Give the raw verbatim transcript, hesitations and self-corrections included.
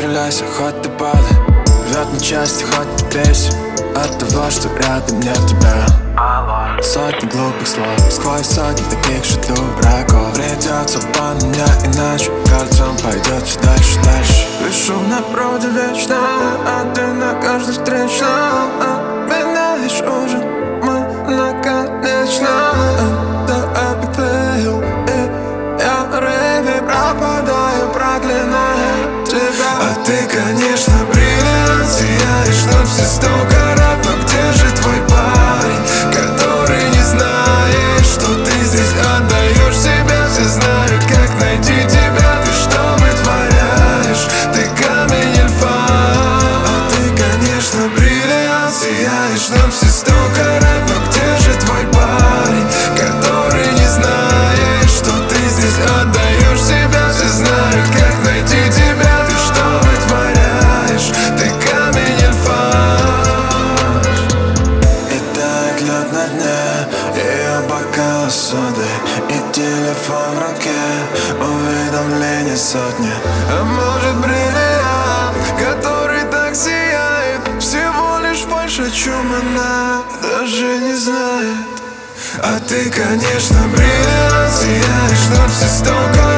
Сопротивляйся, хоть ты падай, рвет на части, хоть ты трясся от того, что рядом нет тебя. Сотни глупых слов, сквозь сотни таких же дураков. Придется обмануть меня, иначе кольцом пойдет все дальше, дальше. Пишу на проводе вечно, а ты на каждой встречном меняешь ужин, мы наконечно. Это эпипейл, и я на рейве пропадаю, проклиная тебя. А ты, конечно, бриллиант, сияешь на все сто карат. Но где же твой парень, который не знает, что ты здесь отдаешь себя? Все знают, как найти тебя. Ты что вытворяешь? Ты камень или фан? А ты, конечно, бриллиант, сияешь на все сто карат. Но где же твой парень, который не знает, что ты здесь отдаешь себя? Все знают, как найти тебя. Ты что вытворяешь? Ты камень или фарш? И тает лед на дне, ее бокал соды и телефон в руке, уведомления сотни. А может бриллиант, который так сияет, всего лишь больше, чем она даже не знает. А ты, конечно, бриллиант, сияешь на все сто карат.